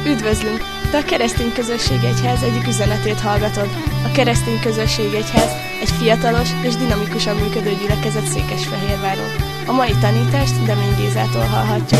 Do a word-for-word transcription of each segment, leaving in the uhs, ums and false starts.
Üdvözlünk! Te a Keresztény Közösség Egyház egyik üzenetét hallgatod. A Keresztény Közösség Egyház egy fiatalos és dinamikusan működő gyülekezet Székesfehérváron. A mai tanítást Demény Gézától hallhatjuk.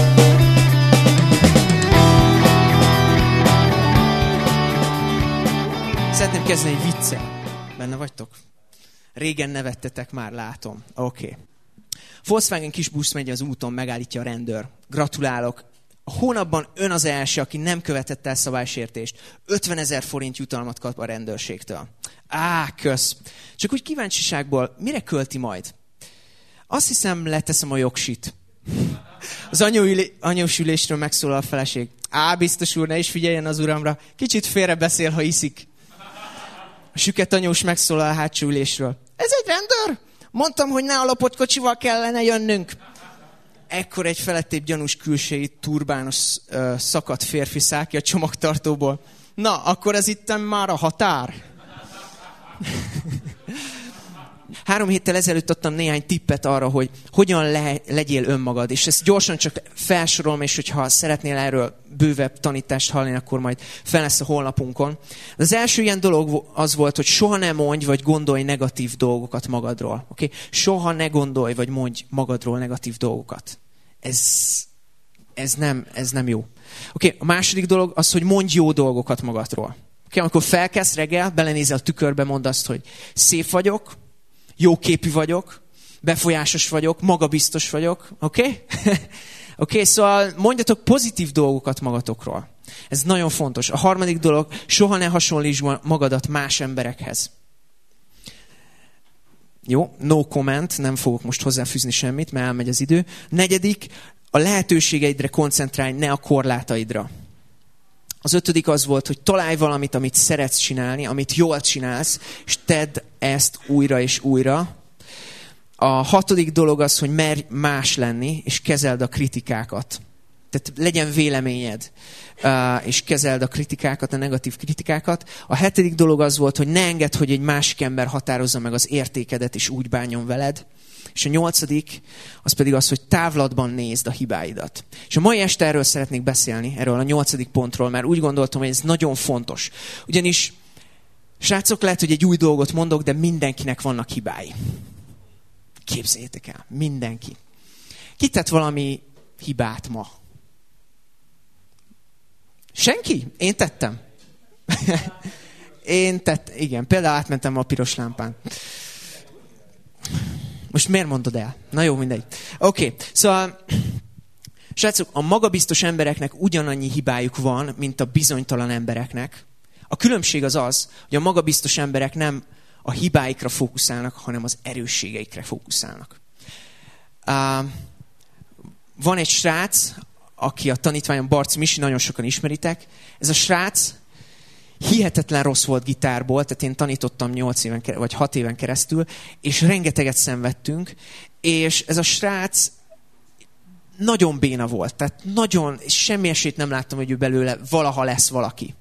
Szeretném kezdeni egy viccel. Benne vagytok? Régen nevettetek már, látom. Oké. Okay. Volkswagen kis busz megy az úton, megállítja a rendőr. Gratulálok. A hónapban ön az első, aki nem követett el szabálysértést. ötvenezer forint jutalmat kap a rendőrségtől. Á, kösz. Csak úgy kíváncsiságból, mire költi majd? Azt hiszem, leteszem a jogsit. Az anyós ülésről megszólal a feleség. Á, biztos úr, ne is figyeljen az uramra. Kicsit félre beszél, ha iszik. A süket anyós megszólal a hátsó ülésről. Ez egy rendőr? Mondtam, hogy ne alapott kocsival kellene jönnünk. Ekkor egy felettébb gyanús külsejű, turbános, uh, szakadt férfi száll ki a csomagtartóból. Na, akkor ez itten már a határ. Három héttel ezelőtt adtam néhány tippet arra, hogy hogyan le, legyél önmagad. És ezt gyorsan csak felsorolom, és hogyha szeretnél erről bővebb tanítást hallani, akkor majd fel lesz a honlapunkon. De az első ilyen dolog az volt, hogy soha ne mondj, vagy gondolj negatív dolgokat magadról. Okay? Soha ne gondolj, vagy mondj magadról negatív dolgokat. Ez, ez, nem, ez nem jó. Okay? A második dolog az, hogy mondj jó dolgokat magadról. Okay? Amikor felkelsz reggel, belenézel a tükörbe, mondd azt, hogy szép vagyok, jó képű vagyok, befolyásos vagyok, magabiztos vagyok, oké? Okay? Oké, okay, szóval mondjatok pozitív dolgokat magatokról. Ez nagyon fontos. A harmadik dolog, soha ne hasonlítsd magadat más emberekhez. Jó, no comment, nem fogok most hozzáfűzni semmit, mert elmegy az idő. Negyedik, a lehetőségeidre koncentrálj, ne a korlátaidra. Az ötödik az volt, hogy találj valamit, amit szeretsz csinálni, amit jól csinálsz, és tedd ezt újra és újra. A hatodik dolog az, hogy merj más lenni, és kezeld a kritikákat. Tehát legyen véleményed, és kezeld a kritikákat, a negatív kritikákat. A hetedik dolog az volt, hogy ne engedd, hogy egy másik ember határozza meg az értékedet, és úgy bánjon veled. És a nyolcadik, az pedig az, hogy távlatban nézd a hibáidat. És a mai este erről szeretnék beszélni, erről a nyolcadik pontról, mert úgy gondoltam, hogy ez nagyon fontos. Ugyanis, srácok, lehet, hogy egy új dolgot mondok, de mindenkinek vannak hibái. Képzeljétek el, mindenki. Ki tett valami hibát ma? Senki? Én tettem. Én tettem, igen. Például átmentem a piros lámpán. Most miért mondod el? Na jó, mindegy. Oké, okay. Szóval, srácok, a magabiztos embereknek ugyanannyi hibájuk van, mint a bizonytalan embereknek. A különbség az az, hogy a magabiztos emberek nem a hibáikra fókuszálnak, hanem az erősségeikre fókuszálnak. Uh, van egy srác, aki a tanítványom, Barc Misi, nagyon sokan ismeritek. Ez a srác hihetetlen rossz volt gitárból, tehát én tanítottam nyolc éven, vagy hat éven keresztül, és rengeteget szenvedtünk, és ez a srác nagyon béna volt, tehát nagyon, semmi esélyt nem láttam, hogy ő belőle valaha lesz valaki.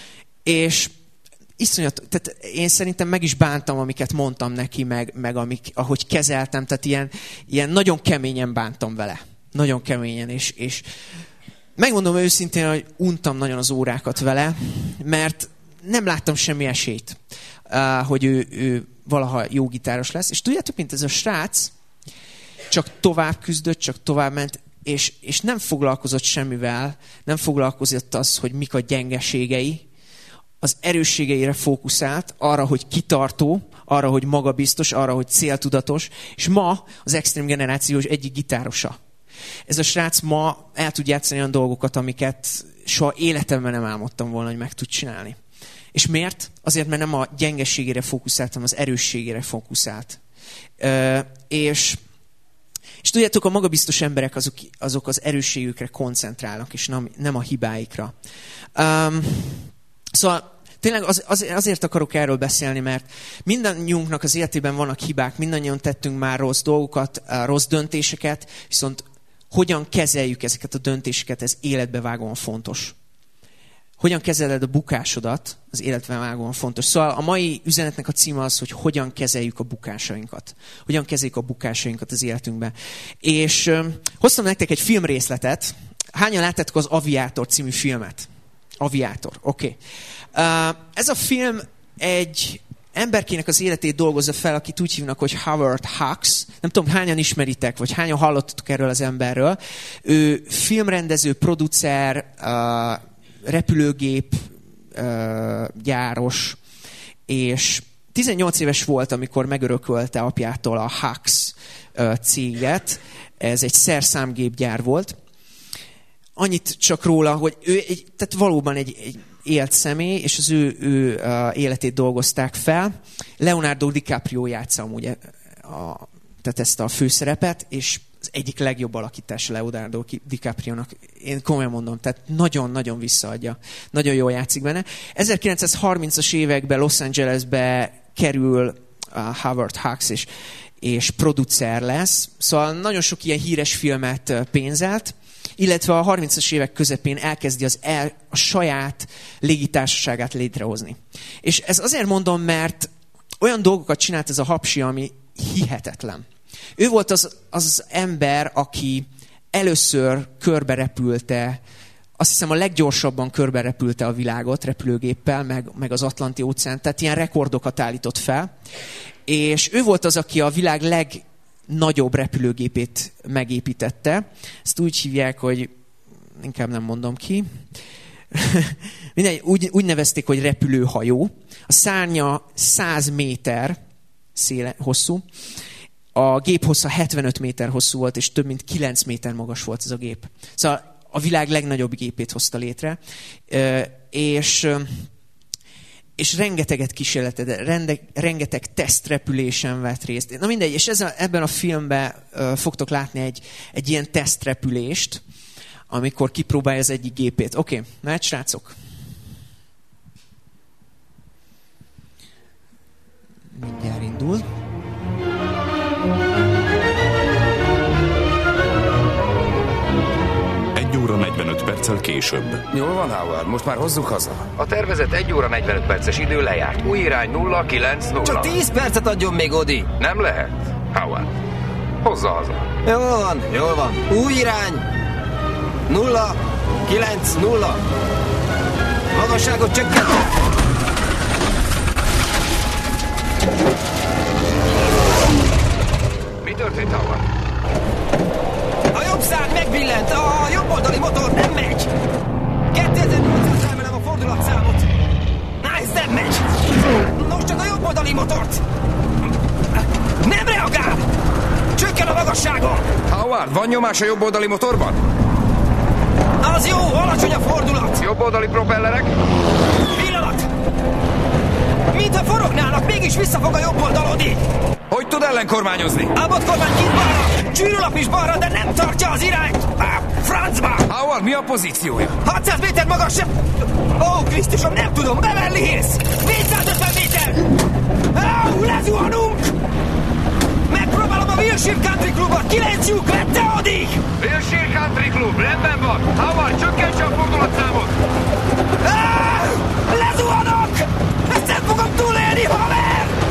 És iszonyat, tehát én szerintem meg is bántam, amiket mondtam neki, meg, meg amik, ahogy kezeltem, tehát ilyen, ilyen nagyon keményen bántam vele. Nagyon keményen, és, és megmondom őszintén, hogy untam nagyon az órákat vele, mert nem láttam semmi esélyt, hogy ő, ő valaha jó gitáros lesz. És tudjátok, mint ez a srác, csak tovább küzdött, csak tovább ment, és, és nem foglalkozott semmivel, nem foglalkozott az, hogy mik a gyengeségei, az erősségeire fókuszált, arra, hogy kitartó, arra, hogy magabiztos, arra, hogy céltudatos, és ma az extrém generációs egyik gitárosa. Ez a srác ma el tud játszani olyan dolgokat, amiket soha életemben nem álmodtam volna, hogy meg tud csinálni. És miért? Azért, mert nem a gyengeségére fókuszált, hanem az erősségére fókuszált. Ö, és, és tudjátok, a magabiztos emberek azok, azok az erősségükre koncentrálnak, és nem, nem a hibáikra. Um, szóval tényleg az, az, azért akarok erről beszélni, mert mindannyiunknak az életében vannak hibák, mindannyian tettünk már rossz dolgokat, rossz döntéseket, viszont hogyan kezeljük ezeket a döntéseket, ez életbevágóan fontos. Hogyan kezeled a bukásodat, az életbevágóan fontos. Szóval a mai üzenetnek a címe az, hogy hogyan kezeljük a bukásainkat. Hogyan kezeljük a bukásainkat az életünkben. És ö, hoztam nektek egy filmrészletet. Hányan láttátok az Aviator című filmet? Aviátor, oké. Okay. Uh, ez a film egy emberkének az életét dolgozza fel, akit úgy hívnak, hogy Howard Hawks. Nem tudom, hányan ismeritek, vagy hányan hallottatok erről az emberről. Ő filmrendező, producer, uh, repülőgép uh, gyáros, és tizennyolc éves volt, amikor megörökölte apjától a Hawks uh, céget. Ez egy szerszámgépgyár volt. Annyit csak róla, hogy ő egy, tehát valóban egy, egy élt személy, és az ő, ő uh, életét dolgozták fel. Leonardo DiCaprio játsza amúgy a, a, tehát ezt a főszerepet, és az egyik legjobb alakítás Leonardo DiCaprio-nak. Én komolyan mondom, tehát nagyon-nagyon visszaadja. Nagyon jól játszik benne. ezerkilencszázharmincas években Los Angelesbe kerül uh, Howard Hawks, és, és producer lesz. Szóval nagyon sok ilyen híres filmet uh, pénzelt, illetve a harmincas évek közepén elkezdi az el, a saját légitársaságát létrehozni. És ez azért mondom, mert olyan dolgokat csinált ez a hapsi, ami hihetetlen. Ő volt az, az ember, aki először körberepülte, azt hiszem a leggyorsabban körberepülte a világot repülőgéppel, meg, meg az Atlanti óceánt, tehát ilyen rekordokat állított fel. És ő volt az, aki a világ leg nagyobb repülőgépét megépítette. Ezt úgy hívják, hogy inkább nem mondom ki. Mindegy, úgy, úgy nevezték, hogy repülőhajó. A szárnya száz méter széle, hosszú. A gép hossza hetvenöt méter hosszú volt, és több mint kilenc méter magas volt ez a gép. Szóval a világ legnagyobb gépét hozta létre. És... és rengeteget kísérleted, rengeteg tesztrepülésen vett részt. Na mindegy, és ez a, ebben a filmben uh, fogtok látni egy, egy ilyen tesztrepülést, amikor kipróbálja az egyik gépét. Oké, okay, mehet srácok? Mindjárt indul. egy óra negyvenöt perccel később. Jól van, Howard, most már hozzuk haza. A tervezett egy óra negyvenöt perces idő lejárt. Új irány nulla kilenc nulla. Csak tíz percet adjon még, Odi. Nem lehet. Howard, hozza haza. Jól van, jól van. Új irány nulla kilenc nulla. Magasságot csökkentett. Mi történt, Howard? A jobb szád megbillent, a jobb oldali motor nem megy. kétezer-nyolcszázra emelem a fordulatszámot. Na, ez nem megy. Most csak a jobb oldali motort. Nem reagál. Csökken a magasságom. Howard, van nyomás a jobb oldali motorban? Az jó, alacsony a fordulat. Jobb oldali propellerek? Pillanat. Mintha forognának, mégis visszafog a jobb oldalodi. Hogy tud ellenkormányozni? Abbott kormány kint balra, csűrőlap is balra, de nem tartja az irányt. Á, francba! Howard, mi a pozíciója? hatszáz méter magas sem... Ó, Krisztusom, nem tudom, Beverly Hills! négyszázötven méter! Á, lezuhanunk! Megpróbálom a Wilshire Country Clubot, kilenc lyuk, vette odig! Wilshire Country Club, rendben van! Howard, csökkentse a fordulatszámot! Á, lezuhanok! Ezt nem fogom túlélni, haver!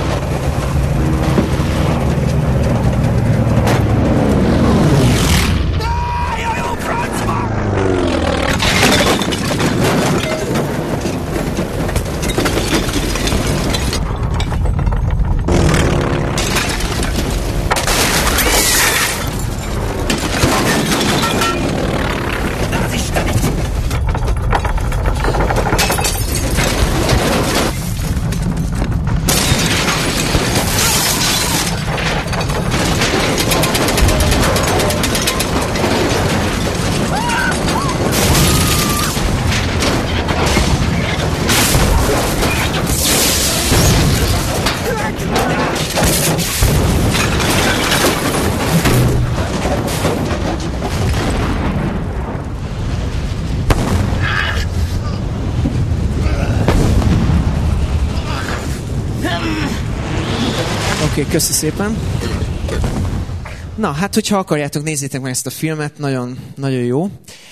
Oké, okay, köszi szépen. Na, hát hogyha akarjátok, nézzétek meg ezt a filmet, nagyon, nagyon jó.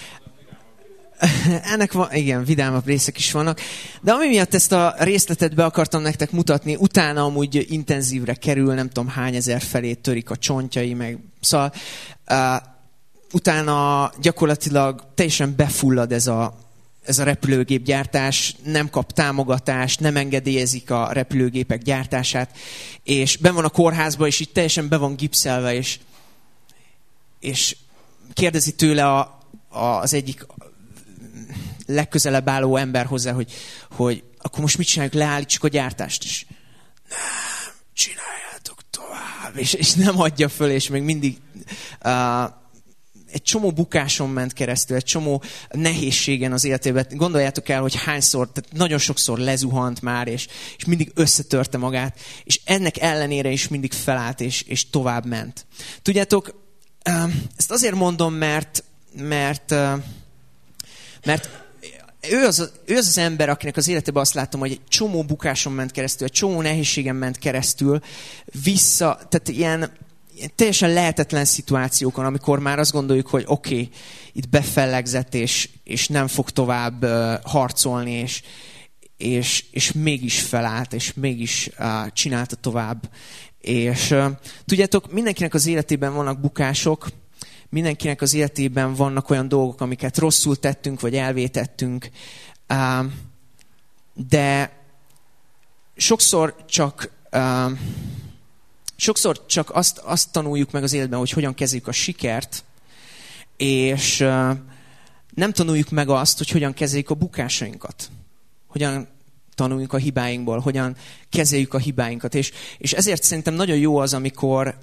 Ennek van, igen, vidámabb részek is vannak. De ami miatt ezt a részletet be akartam nektek mutatni, utána amúgy intenzívre kerül, nem tudom hány ezer felé törik a csontjai, meg szóval uh, utána gyakorlatilag teljesen befullad ez a, ez a repülőgépgyártás nem kap támogatást, nem engedélyezik a repülőgépek gyártását, és benn van a kórházban, és így teljesen be van gipszelve, és, és kérdezi tőle a, a, az egyik legközelebb álló ember hozzá, hogy, hogy akkor most mit csináljuk, leállítsuk a gyártást is. Nem, csináljátok tovább. És, és nem adja föl, és még mindig uh, egy csomó bukáson ment keresztül, egy csomó nehézségen az életében. Gondoljátok el, hogy hányszor, tehát nagyon sokszor lezuhant már, és, és mindig összetörte magát, és ennek ellenére is mindig felállt, és, és tovább ment. Tudjátok, uh, ezt azért mondom, mert, mert, uh, mert Ő az, ő az az ember, akinek az életében azt látom, hogy egy csomó bukáson ment keresztül, egy csomó nehézségen ment keresztül, vissza, tehát ilyen, ilyen teljesen lehetetlen szituációkon, amikor már azt gondoljuk, hogy oké, okay, itt befellegzett, és, és nem fog tovább uh, harcolni, és, és, és mégis felállt, és mégis uh, csinálta tovább. És uh, tudjátok, mindenkinek az életében vannak bukások, mindenkinek az életében vannak olyan dolgok, amiket rosszul tettünk, vagy elvétettünk, de sokszor csak, sokszor csak azt, azt tanuljuk meg az életben, hogy hogyan kezeljük a sikert, és nem tanuljuk meg azt, hogy hogyan kezeljük a bukásainkat. Hogyan tanuljuk a hibáinkból, hogyan kezeljük a hibáinkat. És, és ezért szerintem nagyon jó az, amikor...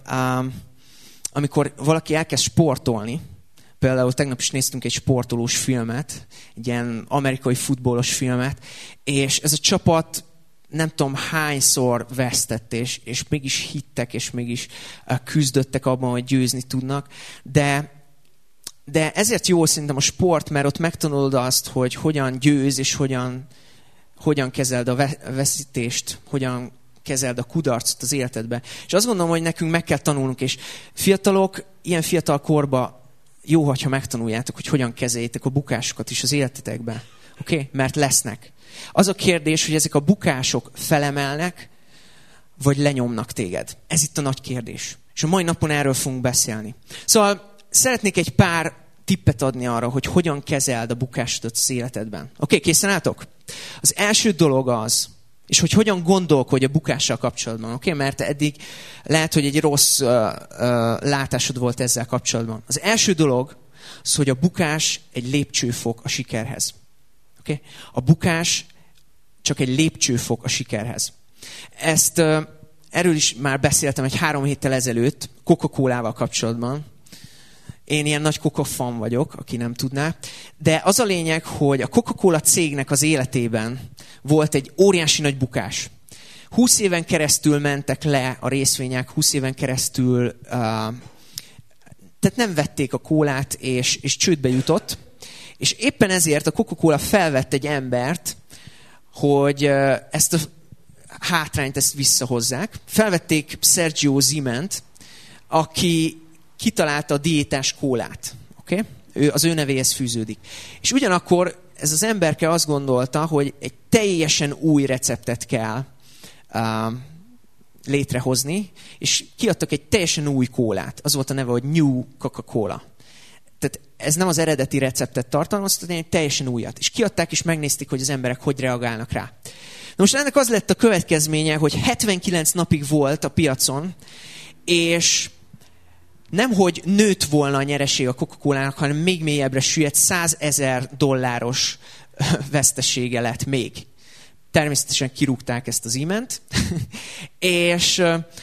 amikor valaki elkezd sportolni, például tegnap is néztünk egy sportolós filmet, egy ilyen amerikai futballos filmet, és ez a csapat nem tudom hányszor vesztett, és, és mégis hittek, és mégis küzdöttek abban, hogy győzni tudnak, de, de ezért jó szerintem a sport, mert ott megtanulod azt, hogy hogyan győz, és hogyan, hogyan kezeld a veszítést, hogyan kezeld a kudarcot az életedbe. És azt gondolom, hogy nekünk meg kell tanulnunk, és fiatalok, ilyen fiatal korban jó, hogyha megtanuljátok, hogy hogyan kezeljétek a bukásokat is az életetekben. Oké? Okay? Mert lesznek. Az a kérdés, hogy ezek a bukások felemelnek, vagy lenyomnak téged. Ez itt a nagy kérdés. És a mai napon erről fogunk beszélni. Szóval szeretnék egy pár tippet adni arra, hogy hogyan kezeld a bukásodat az életedben. Oké, okay, készen álltok? Az első dolog az, és hogy hogyan gondolkodj a bukással kapcsolatban, oké? Okay? Mert eddig lehet, hogy egy rossz uh, uh, látásod volt ezzel kapcsolatban. Az első dolog az, hogy a bukás egy lépcsőfok a sikerhez. Okay? A bukás csak egy lépcsőfok a sikerhez. Ezt, uh, erről is már beszéltem egy három héttel ezelőtt Coca-Colával kapcsolatban. Én ilyen nagy Coca fan vagyok, aki nem tudná. De az a lényeg, hogy a Coca-Cola cégnek az életében volt egy óriási nagy bukás. húsz éven keresztül mentek le a részvények, húsz éven keresztül, uh, tehát nem vették a kólát, és, és csődbe jutott. És éppen ezért a Coca-Cola felvett egy embert, hogy uh, ezt a hátrányt ezt visszahozzák. Felvették Sergio Ziment, aki kitalálta a diétás kólát. Okay? Ő, az ő nevéhez fűződik. És ugyanakkor ez az emberke azt gondolta, hogy egy teljesen új receptet kell uh, létrehozni, és kiadtak egy teljesen új kólát. Az volt a neve, hogy New Coca-Cola. Tehát ez nem az eredeti receptet tartalmazta, hanem egy teljesen újat. És kiadták, és megnézték, hogy az emberek hogy reagálnak rá. Na most ennek az lett a következménye, hogy hetvenkilenc napig volt a piacon, és nemhogy nőtt volna a nyereség a Coca-Colának, hanem még mélyebbre süllyedt, százezer dolláros vesztesége lett még. Természetesen kirúgták ezt az iment, és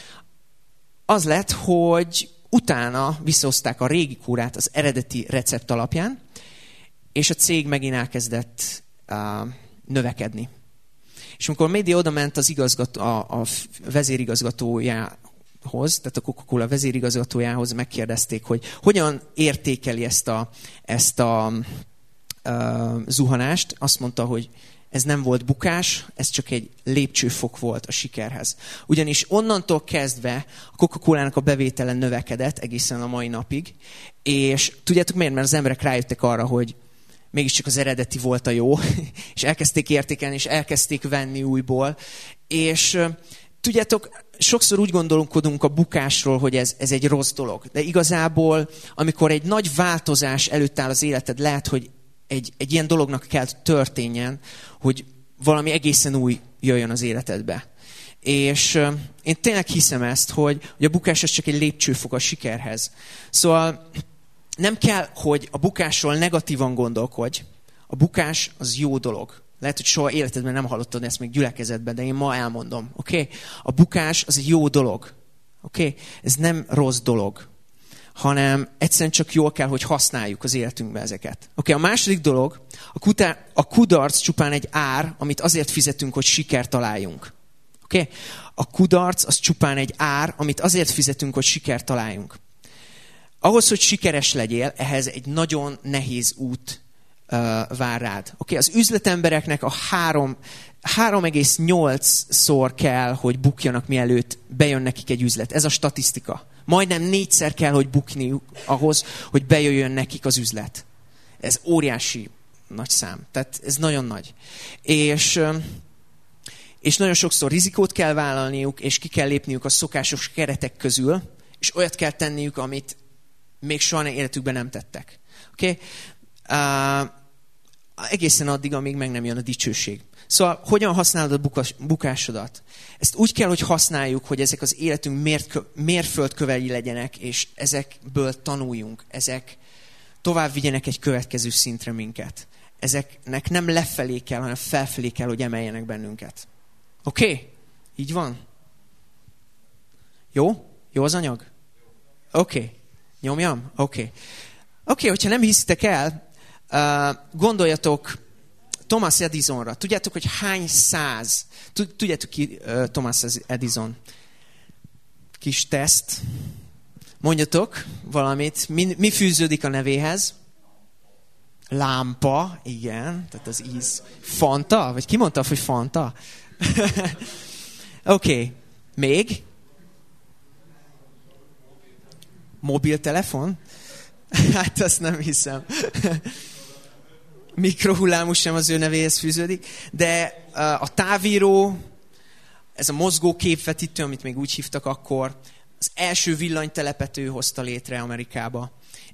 az lett, hogy utána visszahozták a régi kólát az eredeti recept alapján, és a cég megint elkezdett uh, növekedni. És amikor a média oda ment az igazgató, a, a vezérigazgatójá, hoz, tehát a Coca-Cola vezérigazgatójához megkérdezték, hogy hogyan értékeli ezt a, ezt a uh, zuhanást. Azt mondta, hogy ez nem volt bukás, ez csak egy lépcsőfok volt a sikerhez. Ugyanis onnantól kezdve a Coca-Colának a bevétele növekedett egészen a mai napig, és tudjátok miért? Mert az emberek rájöttek arra, hogy mégiscsak az eredeti volt a jó, és elkezdték értékelni, és elkezdték venni újból, és uh, tudjátok, sokszor úgy gondolkodunk a bukásról, hogy ez, ez egy rossz dolog. De igazából, amikor egy nagy változás előtt áll az életed, lehet, hogy egy, egy ilyen dolognak kell történjen, hogy valami egészen új jöjjön az életedbe. És uh, én tényleg hiszem ezt, hogy, hogy a bukás az csak egy lépcsőfok a sikerhez. Szóval nem kell, hogy a bukásról negatívan gondolkodj. A bukás az jó dolog. Lehet, hogy soha életedben nem hallottad ezt még gyülekezetben, de én ma elmondom. Okay? A bukás az egy jó dolog. Okay? Ez nem rossz dolog, hanem egyszerűen csak jól kell, hogy használjuk az életünkbe ezeket. Okay? A második dolog, a, kutá- a kudarc csupán egy ár, amit azért fizetünk, hogy sikert találjunk. Okay? A kudarc az csupán egy ár, amit azért fizetünk, hogy sikert találjunk. Ahhoz, hogy sikeres legyél, ehhez egy nagyon nehéz út uh, vár rád. Okay? Az üzletembereknek a három, három egész nyolcszor kell, hogy bukjanak, mielőtt bejön nekik egy üzlet. Ez a statisztika. Majdnem négyszer kell, hogy bukniuk ahhoz, hogy bejöjjön nekik az üzlet. Ez óriási nagy szám. Tehát ez nagyon nagy. És... Uh, És nagyon sokszor rizikót kell vállalniuk, és ki kell lépniük a szokásos keretek közül, és olyat kell tenniük, amit még soha életükben nem tettek. Okay? Uh, egészen addig, amíg meg nem jön a dicsőség. Szóval hogyan használod a bukas, bukásodat? Ezt úgy kell, hogy használjuk, hogy ezek az életünk mért, mérföldkövei legyenek, és ezekből tanuljunk. Ezek tovább vigyenek egy következő szintre minket. Ezeknek nem lefelé kell, hanem felfelé kell, hogy emeljenek bennünket. Oké? Okay? Így van? Jó? Jó az anyag? Oké. Okay. Nyomjam? Oké. Okay. Oké, okay, hogyha nem hiszitek el, uh, gondoljatok Thomas Edisonra. Tudjátok, hogy hány száz? Tudjátok ki uh, Thomas Edison? Kis teszt. Mondjatok valamit. Mi, mi fűződik a nevéhez? Lámpa, igen. Tehát az íz. Fanta? Vagy ki mondta, hogy Fanta? Oké. Okay. Még? Mobiltelefon? Hát azt nem hiszem. Mikrohullámos sem az ő nevéhez fűződik. De a távíró, ez a mozgó képvetítő, amit még úgy hívtak akkor, az első villanytelepet ő hozta létre Amerikába,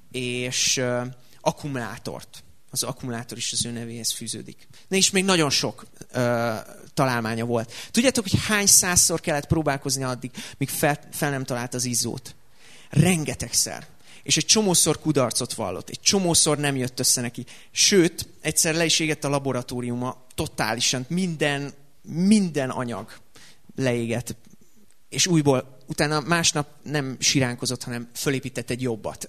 és akkumulátort. Az akkumulátor is az ő nevéhez fűződik. De is még nagyon sok uh, találmánya volt. Tudjátok, hogy hány százszor kellett próbálkozni addig, míg fel, fel nem talált az izzót? Rengetegszer. És egy csomószor kudarcot vallott. Egy csomószor nem jött össze neki. Sőt, egyszer le is égett a laboratóriuma totálisan. Minden, minden anyag leégett. És újból, utána másnap nem siránkozott, hanem fölépített egy jobbat.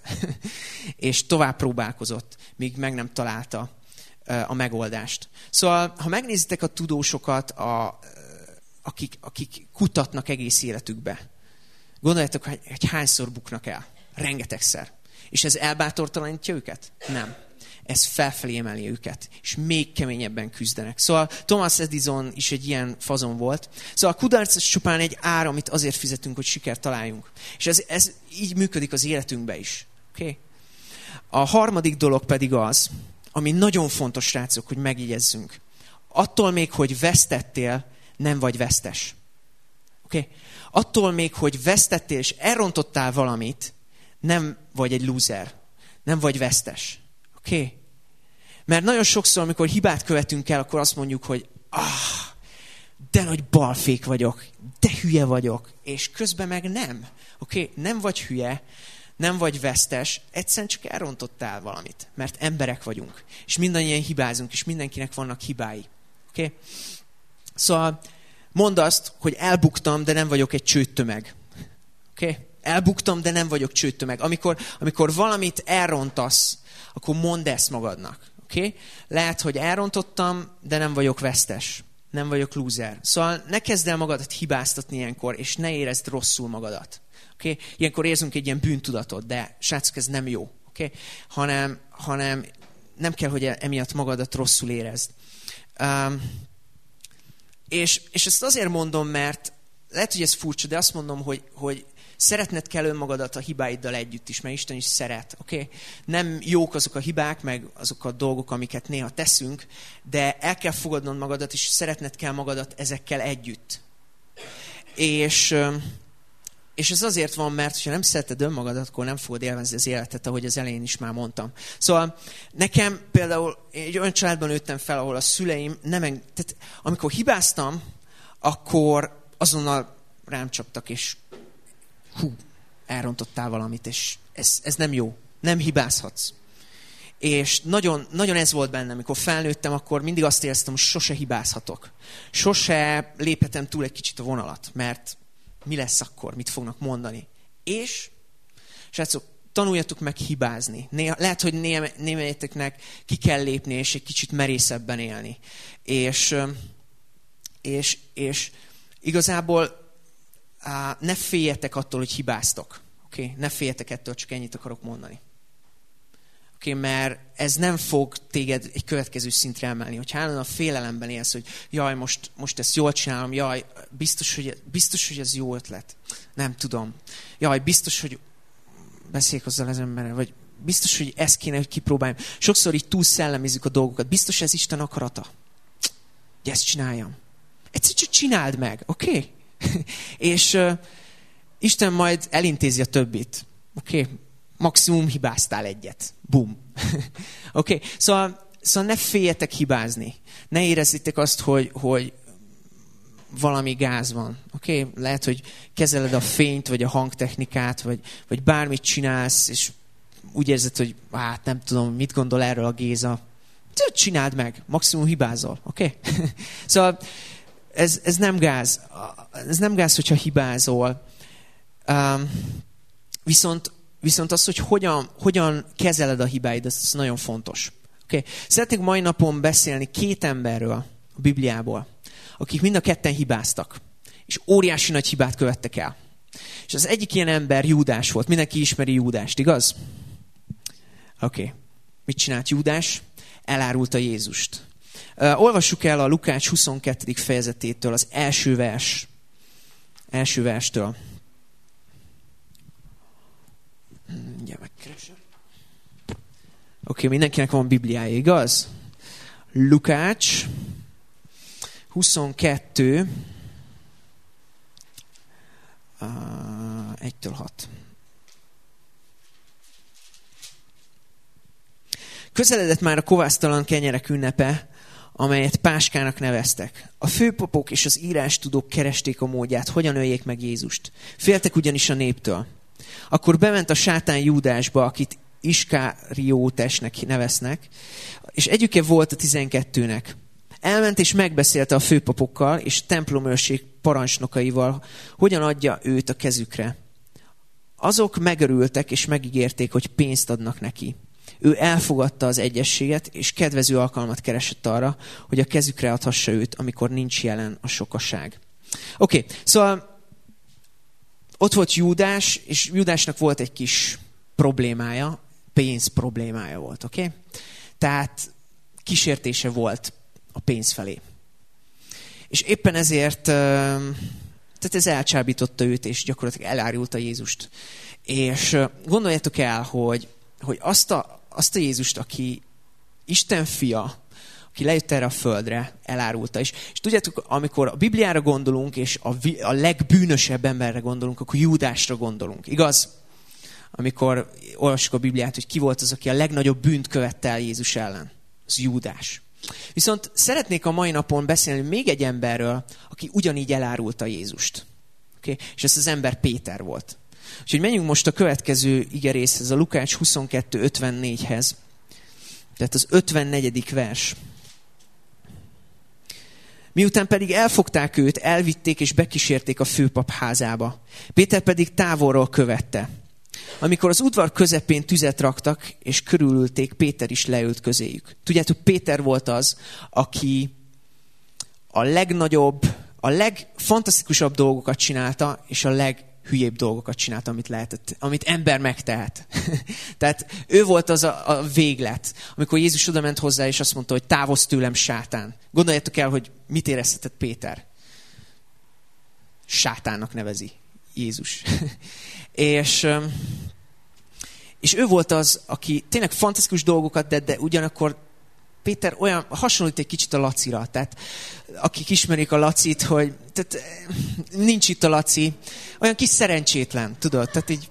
És tovább próbálkozott, míg meg nem találta a megoldást. Szóval, ha megnézitek a tudósokat, a, akik, akik kutatnak egész életükbe, gondoljátok, hogy, hogy hányszor buknak el? Rengetegszer. És ez elbátortalanítja őket? Nem. Ez felfelé emeli őket, és még keményebben küzdenek. Szóval Thomas Edison is egy ilyen fazon volt. Szóval a kudarc csupán egy ár, amit azért fizetünk, hogy sikert találjunk. És ez, ez így működik az életünkben is. Okay? A harmadik dolog pedig az, ami nagyon fontos, srácok, hogy megjegyezzünk. Attól még, hogy vesztettél, nem vagy vesztes. Okay? Attól még, hogy vesztettél, és elrontottál valamit, nem vagy egy loser. Nem vagy vesztes. Oké? Okay? Mert nagyon sokszor, amikor hibát követünk el, akkor azt mondjuk, hogy ah, de nagy balfék vagyok, de hülye vagyok, és közben meg nem. Oké? Okay? Nem vagy hülye, nem vagy vesztes, egyszerűen csak elrontottál valamit, mert emberek vagyunk, és mindannyian hibázunk, és mindenkinek vannak hibái. Oké? Okay? Szóval mondd azt, hogy elbuktam, de nem vagyok egy csőttömeg. Oké? Okay? Elbuktam, de nem vagyok csőttömeg. Amikor, amikor valamit elrontasz, akkor mondd ezt magadnak. Okay? Lehet, hogy elrontottam, de nem vagyok vesztes. Nem vagyok loser. Szóval ne kezd el magadat hibáztatni ilyenkor, és ne érezd rosszul magadat. Okay? Ilyenkor érzünk egy ilyen bűntudatot, de srácok, ez nem jó. Okay? Hanem, hanem nem kell, hogy emiatt magadat rosszul érezd. Um, és, és ezt azért mondom, mert lehet, hogy ez furcsa, de azt mondom, hogy, hogy szeretned kell önmagadat a hibáiddal együtt is, mert Isten is szeret. Okay? Nem jók azok a hibák, meg azok a dolgok, amiket néha teszünk, de el kell fogadnod magadat, és szeretned kell magadat ezekkel együtt. És, És ez azért van, mert ha nem szereted önmagadat, akkor nem fogod élvezni az életet, ahogy az elején is már mondtam. Szóval nekem például egy olyan családban nőttem fel, ahol a szüleim nem eng... Tehát amikor hibáztam, akkor azonnal rám csaptak, és hú, elrontottál valamit, és ez, ez nem jó. Nem hibázhatsz. És nagyon, nagyon ez volt bennem, amikor felnőttem, akkor mindig azt éreztem, hogy sose hibázhatok. Sose léphetem túl egy kicsit a vonalat, mert mi lesz akkor, mit fognak mondani. És, srácok, tanuljatok meg hibázni. Néha, lehet, hogy némelyeteknek ki kell lépni, és egy kicsit merészebben élni. És, és, és igazából á, ne féljetek attól, hogy hibáztok. Okay? Ne féljetek ettől, csak ennyit akarok mondani. Okay, mert ez nem fog téged egy következő szintre emelni. Hogy állandóan a félelemben élsz, hogy jaj, most, most ezt jól csinálom, jaj, biztos hogy, biztos, hogy ez jó ötlet. Nem tudom. Jaj, biztos, hogy beszéljek azzal az emberrel, vagy biztos, hogy ezt kéne, hogy kipróbáljam. Sokszor így túl szellemizzük a dolgokat. Biztos, ez Isten akarata. Hogy ezt csináljam. Egyszerűen csak csináld meg, oké? Okay? És uh, Isten majd elintézi a többit. Oké? Okay? Maximum hibáztál egyet. Bum. Oké? Okay? Szóval, szóval ne féljetek hibázni. Ne érezzétek azt, hogy, hogy valami gáz van. Oké? Okay? Lehet, hogy kezeled a fényt, vagy a hangtechnikát, vagy, vagy bármit csinálsz, és úgy érzed, hogy hát nem tudom, mit gondol erről a Géza. Csináld meg. Maximum hibázol. Oké? Okay? Szóval ez, ez nem gáz. Ez nem gáz, hogyha hibázol. Um, viszont Viszont az, hogy hogyan, hogyan kezeled a hibáid, ez nagyon fontos. Okay. Szeretnék mai napon beszélni két emberről a Bibliából, akik mind a ketten hibáztak, és óriási nagy hibát követtek el. És az egyik ilyen ember Júdás volt. Mindenki ismeri Júdást, igaz? Oké. Okay. Mit csinált Júdás? Elárulta Jézust. Uh, olvassuk el a Lukács huszonkettedik fejezetétől, az első vers. Első verstől. Mindjárt megkeresem. Oké, okay, mindenkinek van Bibliája, igaz? Lukács huszonkettő, egytől hat. Közeledett már a kovásztalan kenyerek ünnepe, amelyet Páskának neveztek. A főpapok és az írástudók keresték a módját, hogyan öljék meg Jézust. Féltek ugyanis a néptől. Akkor bement a sátán Júdásba, akit Iskáriótesnek neveznek, és egyike volt a tizenkettőnek. Elment és megbeszélte a főpapokkal és templomőrség parancsnokaival, hogyan adja őt a kezükre. Azok megörültek és megígérték, hogy pénzt adnak neki. Ő elfogadta az egyességet, és kedvező alkalmat keresett arra, hogy a kezükre adhassa őt, amikor nincs jelen a sokaság. Oké, okay, szóval ott volt Júdás, és Júdásnak volt egy kis problémája, pénz problémája volt, oké? Okay? Tehát kísértése volt a pénz felé. És éppen ezért, tehát ez elcsábította őt, és gyakorlatilag elárulta Jézust. És gondoljátok el, hogy, hogy azt, a, azt a Jézust, aki Isten fia, aki lejött erre a földre, elárulta. És, és tudjátok, amikor a Bibliára gondolunk, és a, a legbűnösebb emberre gondolunk, akkor Júdásra gondolunk. Igaz? Amikor olvassuk a Bibliát, hogy ki volt az, aki a legnagyobb bűnt követte el Jézus ellen. Az Júdás. Viszont szeretnék a mai napon beszélni még egy emberről, aki ugyanígy elárulta Jézust. Okay? És ez az ember Péter volt. Úgyhogy menjünk most a következő igerészhez, a Lukács huszonkettő ötvennégyhez. Tehát az ötvennegyedik vers. Miután pedig elfogták őt, elvitték és bekísérték a főpap házába. Péter pedig távolról követte. Amikor az udvar közepén tüzet raktak, és körülülték, Péter is leült közéjük. Tudjátok, Péter volt az, aki a legnagyobb, a legfantasztikusabb dolgokat csinálta, és a leghülyébb dolgokat csinálta, amit lehetett, amit ember megtehet. Tehát ő volt az a, a véglet, amikor Jézus oda ment hozzá, és azt mondta, hogy távozz tőlem, sátán. Gondoljátok el, hogy mit érezhetett Péter. Sátánnak nevezi Jézus. és, és ő volt az, aki tényleg fantasztikus dolgokat tett, de ugyanakkor Péter olyan, hasonlít egy kicsit a Lacira. Tehát akik ismerik a Lacit, hogy tehát, nincs itt a Laci, olyan kis szerencsétlen, tudod? Tehát így...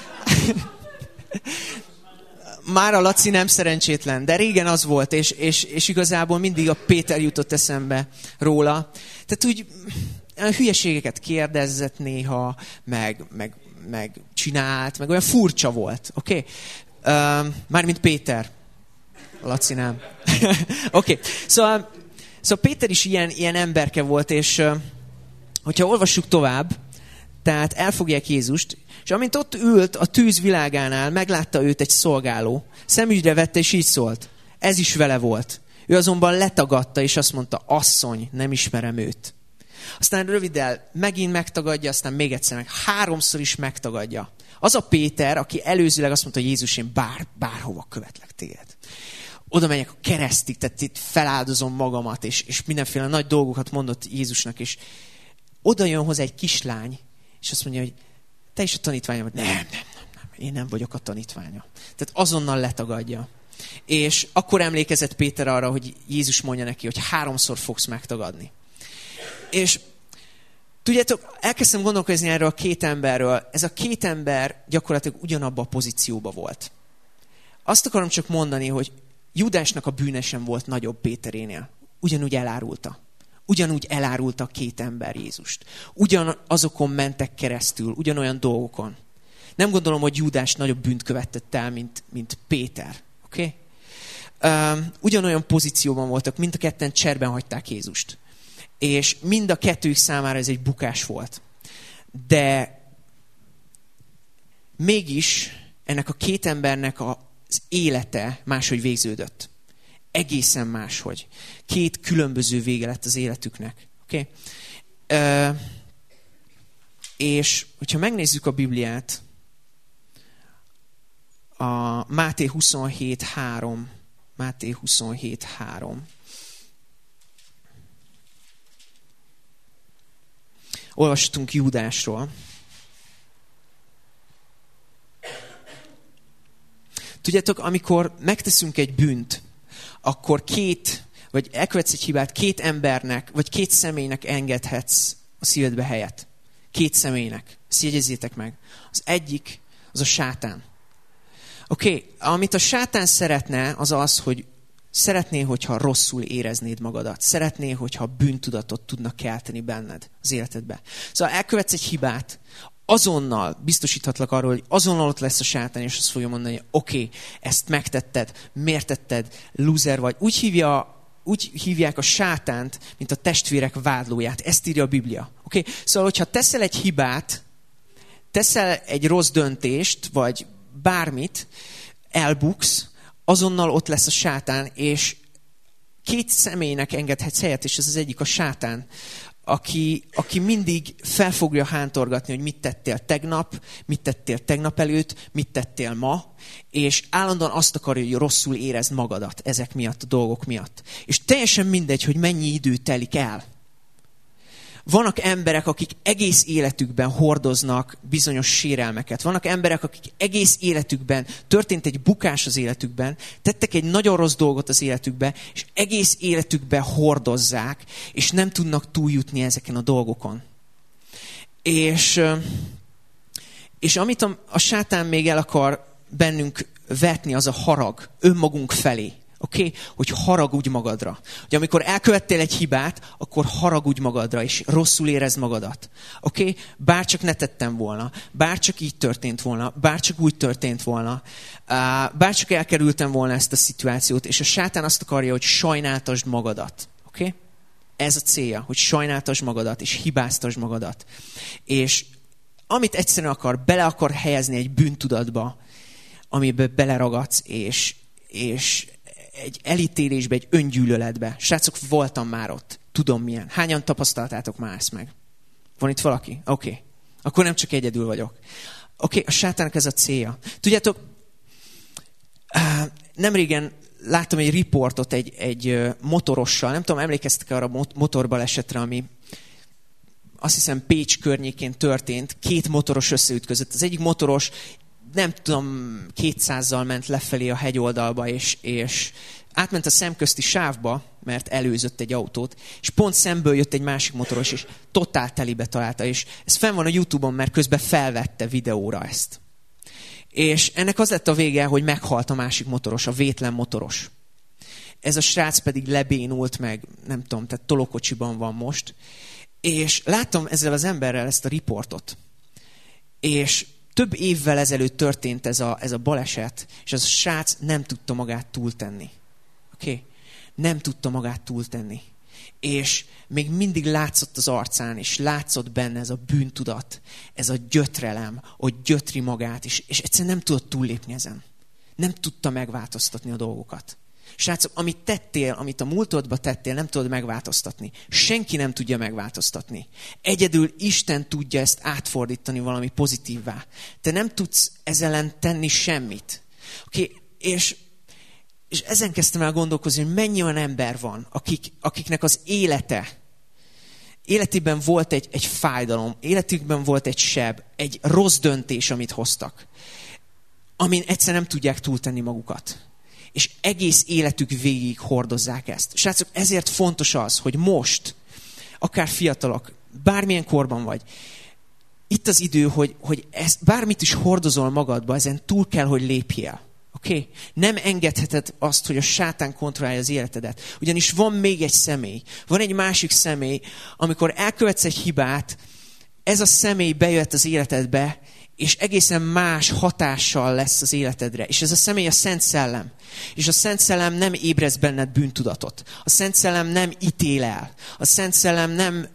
Már a Laci nem szerencsétlen, de régen az volt, és, és, és igazából mindig a Péter jutott eszembe róla. Tehát úgy hülyeségeket kérdezett néha, meg, meg, meg csinált, meg olyan furcsa volt, oké? Okay? Uh, mármint Péter. A Laci nem. Oké, okay. szóval, szóval Péter is ilyen, ilyen emberke volt, és uh, hogyha olvassuk tovább, tehát elfogják Jézust, és amint ott ült a tűz világánál, meglátta őt egy szolgáló, szemügyre vette, és így szólt. Ez is vele volt. Ő azonban letagadta, és azt mondta, asszony, nem ismerem őt. Aztán röviddel megint megtagadja, aztán még egyszer meg háromszor is megtagadja. Az a Péter, aki előzőleg azt mondta, hogy Jézus, én bár, bárhova követlek téged. Oda megyek a keresztig, tehát itt feláldozom magamat, és, és mindenféle nagy dolgokat mondott Jézusnak, és oda jön hozzá egy kislány, és azt mondja, hogy te is a tanítványa vagy. Nem, nem, nem, nem, én nem vagyok a tanítványa. Tehát azonnal letagadja. És akkor emlékezett Péter arra, hogy Jézus mondja neki, hogy háromszor fogsz megtagadni. És tudjátok, elkezdtem gondolkozni erről a két emberről. Ez a két ember gyakorlatilag ugyanabban a pozícióban volt. Azt akarom csak mondani, hogy Júdásnak a bűne sem volt nagyobb Péterénél. Ugyanúgy elárulta. Ugyanúgy elárulta a két ember Jézust. Ugyanazokon mentek keresztül, ugyanolyan dolgokon. Nem gondolom, hogy Júdás nagyobb bűnt követett el, mint, mint Péter. Okay? Uh, ugyanolyan pozícióban voltak, mind a ketten cserben hagyták Jézust. És mind a kettőjük számára ez egy bukás volt. De mégis ennek a két embernek az élete máshogy végződött. Egészen máshogy. Két különböző vége lett az életüknek. Okay? Uh, és hogyha megnézzük a Bibliát, a Máté huszonhét három, Máté huszonhét három. Olvastunk Júdásról. Tudjátok, amikor megteszünk egy bűnt, akkor két, vagy elkövetsz egy hibát, két embernek, vagy két személynek engedhetsz a szívedbe helyet. Két személynek. Ezt jegyezzétek meg. Az egyik, az a sátán. Oké, okay. Amit a sátán szeretne, az az, hogy szeretné, hogyha rosszul éreznéd magadat. Szeretné, hogyha bűntudatot tudnak kelteni benned az életedbe. Szóval elkövetsz egy hibát, azonnal biztosíthatlak arról, hogy azonnal ott lesz a sátán, és azt fogja mondani, hogy oké, okay, ezt megtetted, miért tetted, loser vagy. Úgy, hívja, úgy hívják a sátánt, mint a testvérek vádlóját. Ezt írja a Biblia. Okay? Szóval, hogyha teszel egy hibát, teszel egy rossz döntést, vagy bármit, elbuksz, azonnal ott lesz a sátán, és két személynek engedhetsz helyet, és ez az egyik a sátán, aki, aki mindig fel fogja hántorgatni, hogy mit tettél tegnap, mit tettél tegnap előtt, mit tettél ma, és állandóan azt akarja, hogy rosszul érezd magadat ezek miatt, a dolgok miatt. És teljesen mindegy, hogy mennyi idő telik el. Vannak emberek, akik egész életükben hordoznak bizonyos sérelmeket. Vannak emberek, akik egész életükben, történt egy bukás az életükben, tettek egy nagyon rossz dolgot az életükben, és egész életükben hordozzák, és nem tudnak túljutni ezeken a dolgokon. És, és amit a, a sátán még el akar bennünk vetni, az a harag önmagunk felé. Oké? Okay? Hogy haragudj magadra. Hogy amikor elkövettél egy hibát, akkor haragudj magadra, és rosszul érezd magadat. Oké? Okay? Bárcsak ne tettem volna, bárcsak így történt volna, bárcsak úgy történt volna, bárcsak elkerültem volna ezt a szituációt, és a sátán azt akarja, hogy sajnáltasd magadat. Oké? Okay? Ez a célja, hogy sajnáltasd magadat, és hibáztasd magadat. És amit egyszerűen akar, bele akar helyezni egy bűntudatba, amiben beleragadsz, és, és egy elítélésbe, egy öngyűlöletbe. Srácok, voltam már ott. Tudom milyen. Hányan tapasztaltátok már ezt meg? Van itt valaki? Oké. Okay. Akkor nem csak egyedül vagyok. Oké, okay. A sátának ez a célja. Tudjátok, nemrégen láttam egy riportot egy, egy motorossal. Nem tudom, emlékeztek arra a motorbalesetre, ami azt hiszem Pécs környékén történt. Két motoros összeütközött. Az egyik motoros nem tudom, kétszázzal ment lefelé a hegyoldalba, és, és átment a szemközti sávba, mert előzött egy autót, és pont szemből jött egy másik motoros, és totál telibe találta, és ez fenn van a YouTube-on, mert közben felvette videóra ezt. És ennek az lett a vége, hogy meghalt a másik motoros, a vétlen motoros. Ez a srác pedig lebénult meg, nem tudom, tehát tolókocsiban van most. És láttam ezzel az emberrel ezt a riportot. És több évvel ezelőtt történt ez a, ez a baleset, és az a srác nem tudta magát túltenni. Oké? Okay? Nem tudta magát túltenni. És még mindig látszott az arcán, és látszott benne ez a bűntudat, ez a gyötrelem, hogy gyötri magát, és, és egyszerűen nem tudott túllépni ezen. Nem tudta megváltoztatni a dolgokat. Srácok, amit tettél, amit a múltodban tettél, nem tudod megváltoztatni. Senki nem tudja megváltoztatni. Egyedül Isten tudja ezt átfordítani valami pozitívvá. Te nem tudsz ezzel ellen tenni semmit. Okay? És, és ezen kezdtem el gondolkozni, hogy mennyi olyan ember van, akik, akiknek az élete, életében volt egy, egy fájdalom, életükben volt egy seb, egy rossz döntés, amit hoztak, amin egyszer nem tudják túltenni magukat. És egész életük végig hordozzák ezt. Srácok, ezért fontos az, hogy most, akár fiatalok, bármilyen korban vagy, itt az idő, hogy, hogy ezt, bármit is hordozol magadba, ezen túl kell, hogy lépjél. Oké? Okay? Nem engedheted azt, hogy a sátán kontrollálja az életedet. Ugyanis van még egy személy, van egy másik személy, amikor elkövetsz egy hibát, ez a személy bejött az életedbe, és egészen más hatással lesz az életedre. És ez a személy a Szent Szellem. És a Szent Szellem nem ébresz benned bűntudatot. A Szent Szellem nem ítél el. A Szent Szellem nem,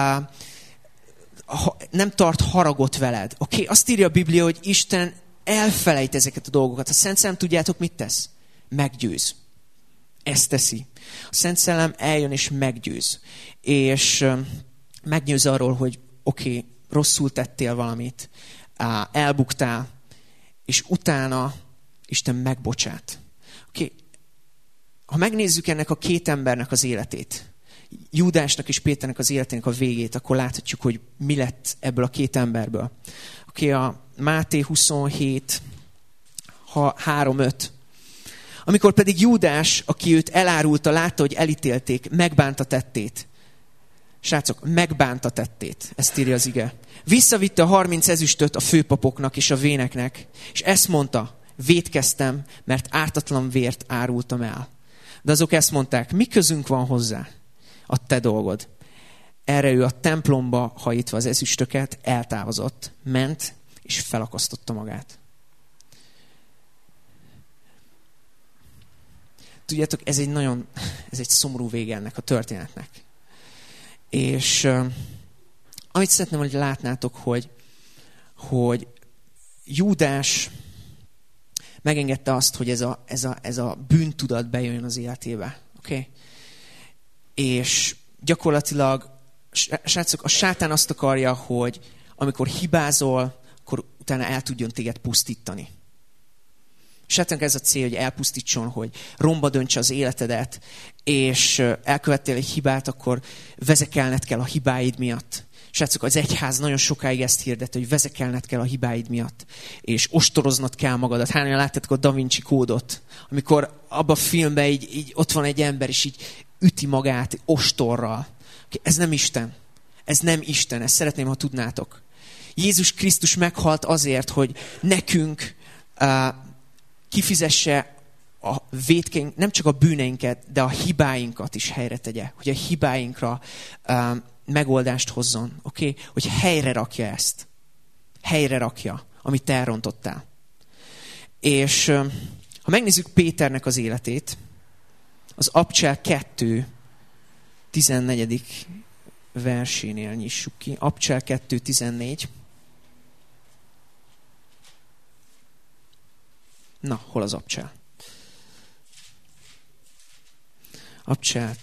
uh, nem tart haragot veled. Oké? Okay? Azt írja a Biblia, hogy Isten elfelejt ezeket a dolgokat. A Szent Szellem tudjátok mit tesz? Meggyőz. Ezt teszi. A Szent Szellem eljön és meggyőz. És uh, meggyőz arról, hogy oké, okay, rosszul tettél valamit, elbuktál, és utána Isten megbocsát. Okay. Ha megnézzük ennek a két embernek az életét, Júdásnak és Péternek az életének a végét, akkor láthatjuk, hogy mi lett ebből a két emberből. Okay, a Máté huszonhét, három öt. Amikor pedig Júdás, aki őt elárulta, látta, hogy elítélték, megbánta tettét. Srácok, megbánta tettét. Ezt írja az ige. Visszavitte a harminc ezüstöt a főpapoknak és a véneknek, és ezt mondta, vétkeztem, mert ártatlan vért árultam el. De azok ezt mondták, mi közünk van hozzá? A te dolgod. Erre ő a templomba hajítva az ezüstöket eltávozott, ment és felakasztotta magát. Tudjátok, ez egy nagyon, ez egy szomorú vége ennek a történetnek. És uh, amit szeretném, hogy látnátok, hogy, hogy Júdás megengedte azt, hogy ez a, ez a, ez a bűntudat bejöjjön az életébe. Okay? És gyakorlatilag, srácok, a sátán azt akarja, hogy amikor hibázol, akkor utána el tudjon téged pusztítani. Sátánnak ez a cél, hogy elpusztítson, hogy romba döntse az életedet, és elkövettél egy hibát, akkor vezekelned kell a hibáid miatt. Srácok, az egyház nagyon sokáig ezt hirdet, hogy vezekelned kell a hibáid miatt, és ostoroznod kell magadat. Hányan láttátok a Da Vinci kódot, amikor abban a filmben így, így ott van egy ember, és így üti magát ostorral. Ez nem Isten. Ez nem Isten. Ezt szeretném, ha tudnátok. Jézus Krisztus meghalt azért, hogy nekünk uh, kifizesse a vétkeink, nem csak a bűneinket, de a hibáinkat is helyre tegye. Hogy a hibáinkra uh, megoldást hozzon. Okay? Hogy helyre rakja ezt. Helyre rakja, amit te elrontottál. És uh, ha megnézzük Péternek az életét, az Abcsel kettő tizennegyedik versénél nyissuk ki. Abcsel kettő tizennégy. Na, hol az Abcsel? Abcsel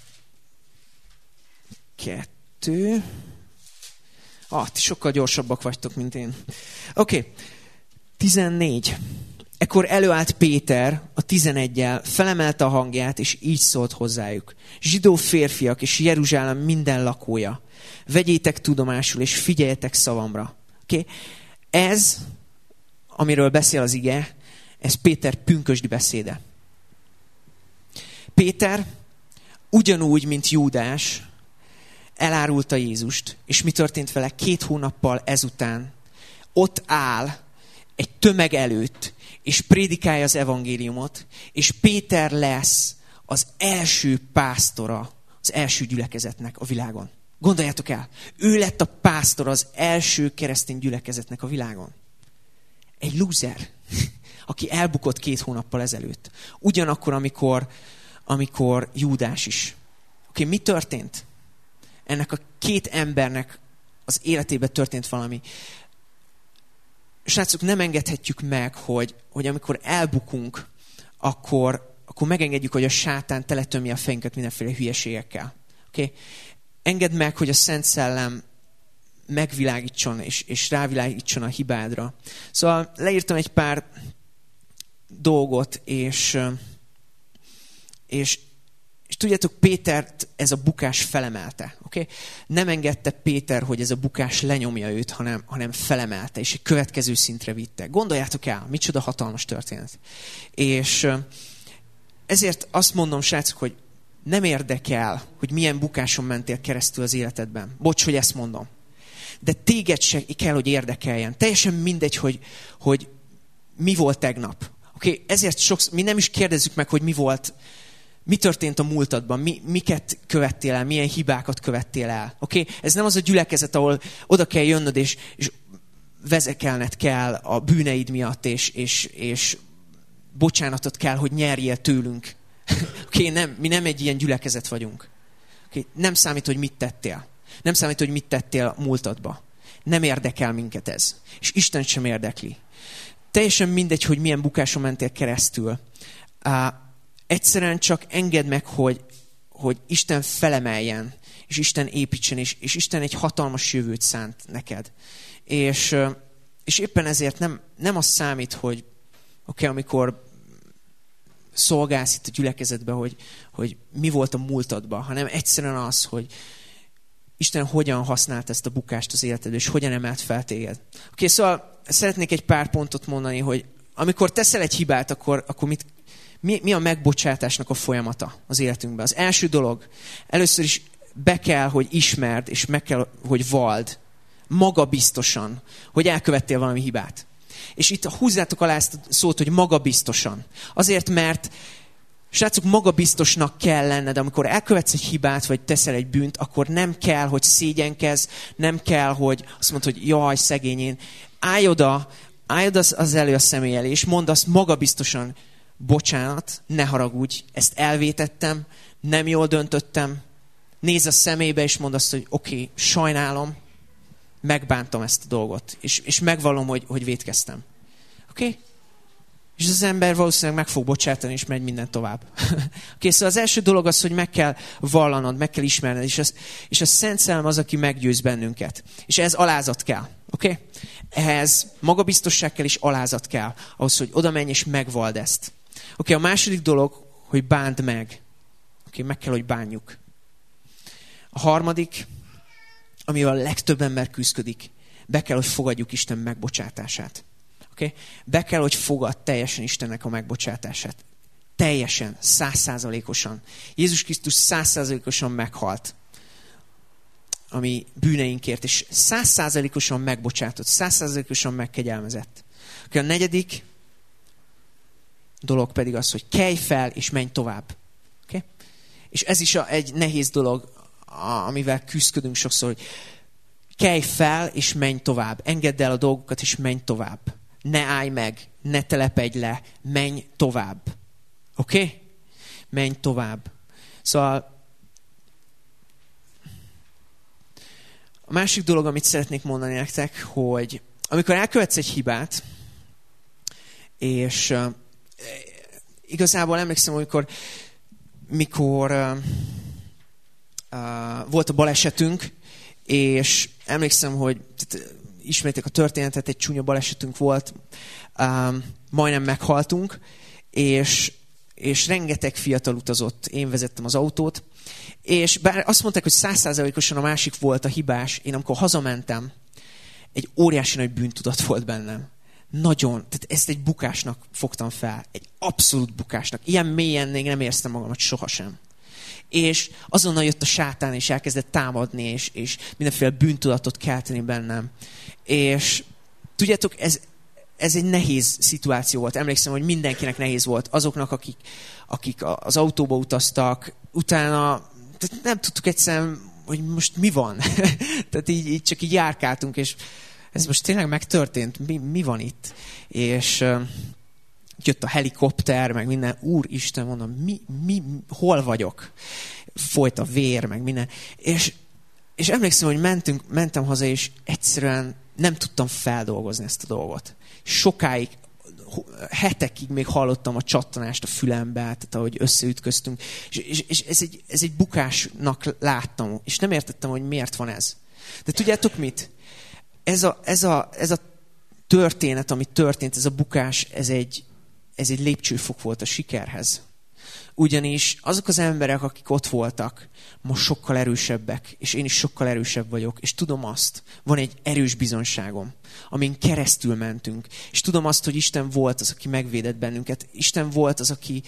kettő. Ah, ti sokkal gyorsabbak vagytok, mint én. Oké, okay. tizennégy. Ekkor előállt Péter a tizeneggyel, felemelte a hangját, és így szólt hozzájuk. Zsidó férfiak és Jeruzsálem minden lakója, vegyétek tudomásul, és figyeljetek szavamra. Okay? Ez, amiről beszél az ige, ez Péter pünkösdi beszéde. Péter ugyanúgy, mint Júdás, elárulta Jézust, és mi történt vele két hónappal ezután? Ott áll egy tömeg előtt, és prédikálja az evangéliumot, és Péter lesz az első pásztora az első gyülekezetnek a világon. Gondoljátok el, ő lett a pásztor az első keresztény gyülekezetnek a világon. Egy lúzer, aki elbukott két hónappal ezelőtt. Ugyanakkor, amikor, amikor Júdás is. Oké, mi történt? Ennek a két embernek az életében történt valami. Srácok, nem engedhetjük meg, hogy, hogy amikor elbukunk, akkor, akkor megengedjük, hogy a sátán teletömje a fejünket mindenféle hülyeségekkel. Okay? Engedd meg, hogy a Szent Szellem megvilágítson és, és rávilágítson a hibádra. Szóval leírtam egy pár dolgot, és, és, és tudjátok, Pétert ez a bukás felemelte. Okay? Nem engedte Péter, hogy ez a bukás lenyomja őt, hanem, hanem felemelte, és egy következő szintre vitte. Gondoljátok el, micsoda hatalmas történet. És ezért azt mondom, srácok, hogy nem érdekel, hogy milyen bukáson mentél keresztül az életedben. Bocs, hogy ezt mondom. De téged se kell, hogy érdekeljen. Teljesen mindegy, hogy, hogy mi volt tegnap. Okay? Ezért sokszor, mi nem is kérdezzük meg, hogy mi volt, mi történt a múltadban, mi, miket követtél el, milyen hibákat követtél el. Okay? Ez nem az a gyülekezet, ahol oda kell jönnöd, és, és vezekelned kell a bűneid miatt, és, és, és bocsánatot kell, hogy nyerjél tőlünk. Okay, nem, mi nem egy ilyen gyülekezet vagyunk. Okay, nem számít, hogy mit tettél. Nem számít, hogy mit tettél a múltadba. Nem érdekel minket ez. És Isten sem érdekli. Teljesen mindegy, hogy milyen bukáson mentél keresztül. Uh, egyszerűen csak engedd meg, hogy, hogy Isten felemeljen, és Isten építsen, és, és Isten egy hatalmas jövőt szánt neked. És, uh, és éppen ezért nem, nem az számít, hogy oké, okay, amikor szolgálsz itt a gyülekezetben, hogy, hogy mi volt a múltadban, hanem egyszerűen az, hogy Isten hogyan használt ezt a bukást az életedben, és hogyan emelt fel téged. Oké, okay, szóval szeretnék egy pár pontot mondani, hogy amikor teszel egy hibát, akkor, akkor mit, mi, mi a megbocsátásnak a folyamata az életünkben? Az első dolog, először is be kell, hogy ismerd, és meg kell, hogy vald magabiztosan, hogy elkövettél valami hibát. És itt húzzátok alá ezt a szót, hogy magabiztosan. Azért, mert srácok, magabiztosnak kell lenned, amikor elkövetsz egy hibát, vagy teszel egy bűnt, akkor nem kell, hogy szégyenkezz, nem kell, hogy azt mondd, hogy jaj, szegény én. Állj oda, állj oda az elő a személy elé, és mondd azt magabiztosan, bocsánat, ne haragudj, ezt elvétettem, nem jól döntöttem. Nézz a szemébe, és mondd azt, hogy oké, okay, sajnálom, megbántam ezt a dolgot, és, és megvallom, hogy, hogy vétkeztem. Oké? Okay? És az ember valószínűleg meg fog bocsátani, és megy minden tovább. Oké, okay, szóval az első dolog az, hogy meg kell vallanod, meg kell ismerned, és, az, és a Szent Szellem az, aki meggyőz bennünket. És ez alázat kell. Oké? Okay? Ehhez magabiztosság kell, és alázat kell, ahhoz, hogy oda menj, és megvald ezt. Oké, okay, a második dolog, hogy bánd meg. Oké, okay, meg kell, hogy bánjuk. A harmadik, amivel a legtöbb ember küzdik, be kell, hogy fogadjuk Isten megbocsátását. Okay? Be kell, hogy fogad teljesen Istennek a megbocsátását. Teljesen, százszázalékosan. Jézus Krisztus százszázalékosan meghalt a mi bűneinkért, és százszázalékosan megbocsátott, százszázalékosan megkegyelmezett. Okay, a negyedik dolog pedig az, hogy kelj fel, és menj tovább. Okay? És ez is a, egy nehéz dolog, amivel küzdködünk sokszor, hogy kelj fel, és menj tovább. Engedd el a dolgokat, és menj tovább. Ne állj meg, ne telepedj le, menj tovább. Oké? Okay? Menj tovább. Szóval a másik dolog, amit szeretnék mondani nektek, hogy amikor elkövetsz egy hibát, és uh, igazából emlékszem, amikor mikor uh, uh, volt a balesetünk, és emlékszem, hogy ismerték a történetet, egy csúnya balesetünk volt, um, majdnem meghaltunk, és, és rengeteg fiatal utazott, én vezettem az autót, és bár azt mondták, hogy száz százalékosan a másik volt a hibás, én amikor hazamentem, egy óriási nagy bűntudat volt bennem. nagyon, tehát ezt egy bukásnak fogtam fel. Egy abszolút bukásnak. Ilyen mélyen még nem érztem magamat sohasem. És azonnal jött a sátán, és elkezdett támadni, és, és mindenféle bűntudatot kelteni bennem. És tudjátok, ez, ez egy nehéz szituáció volt. Emlékszem, hogy mindenkinek nehéz volt. Azoknak, akik, akik az autóba utaztak, utána tehát nem tudtuk egyszerűen, hogy most mi van. Tehát így, így csak így járkáltunk, és ez most tényleg megtörtént. Mi, mi van itt? És uh, jött a helikopter, meg minden. Úristen, mondom, mi, mi, hol vagyok? Folyt a vér, meg minden. És, és emlékszem, hogy mentünk, mentem haza, és egyszerűen nem tudtam feldolgozni ezt a dolgot. Sokáig, hetekig még hallottam a csattanást a fülembe, tehát ahogy összeütköztünk. És, és, és ez, egy, ez egy bukásnak láttam, és nem értettem, hogy miért van ez. De tudjátok mit? Ez a, ez a, ez a történet, ami történt, ez a bukás, ez egy, ez egy lépcsőfok volt a sikerhez. Ugyanis azok az emberek, akik ott voltak, most sokkal erősebbek, és én is sokkal erősebb vagyok, és tudom azt, van egy erős bizonságom, amin keresztül mentünk, és tudom azt, hogy Isten volt az, aki megvédett bennünket, Isten volt az, aki,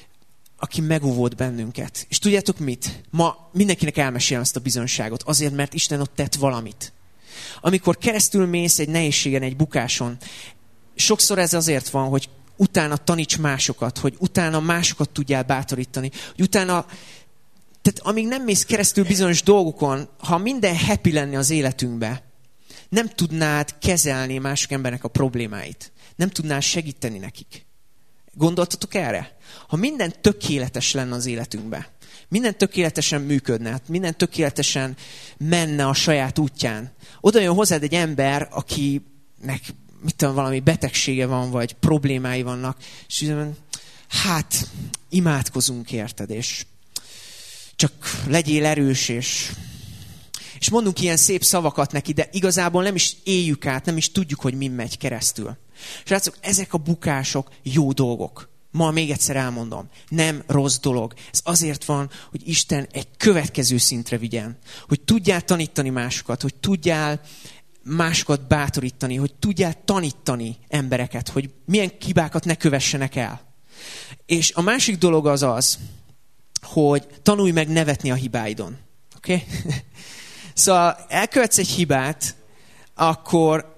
aki megóvott bennünket. És tudjátok mit? Ma mindenkinek elmesélem ezt a bizonságot, azért, mert Isten ott tett valamit. Amikor keresztül mész egy nehézségen, egy bukáson, sokszor ez azért van, hogy utána taníts másokat, hogy utána másokat tudjál bátorítani, hogy utána, tehát amíg nem mész keresztül bizonyos dolgokon, ha minden happy lenne az életünkbe, nem tudnád kezelni mások embernek a problémáit. Nem tudnád segíteni nekik. Gondoltatok erre? Ha minden tökéletes lenne az életünkbe, minden tökéletesen működne, minden tökéletesen menne a saját útján, oda jön hozzád egy ember, akinek mit tudom, valami betegsége van, vagy problémái vannak, és úgy, hát imádkozunk érted, és csak legyél erős, és, és mondunk ilyen szép szavakat neki, de igazából nem is éljük át, nem is tudjuk, hogy mi megy keresztül. Srácok, ezek a bukások jó dolgok. Ma még egyszer elmondom, nem rossz dolog. Ez azért van, hogy Isten egy következő szintre vigyen. Hogy tudjál tanítani másokat, hogy tudjál másokat bátorítani, hogy tudjál tanítani embereket, hogy milyen hibákat ne kövessenek el. És a másik dolog az az, hogy tanulj meg nevetni a hibáidon. Oké? Okay? Szóval elkövetsz egy hibát, akkor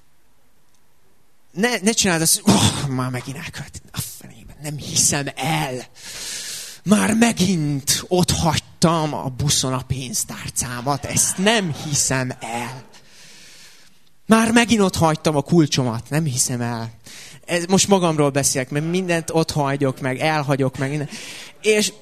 ne, ne csináld azt, hogy oh, már megint elkövettem. A fenében, nem hiszem el. Már megint ott hagytam a buszon a pénztárcámat. Ezt nem hiszem el. Már megint ott hagytam a kulcsomat. Nem hiszem el. Ez, most magamról beszélek, mert mindent ott hagyok, meg elhagyok, meg minden. És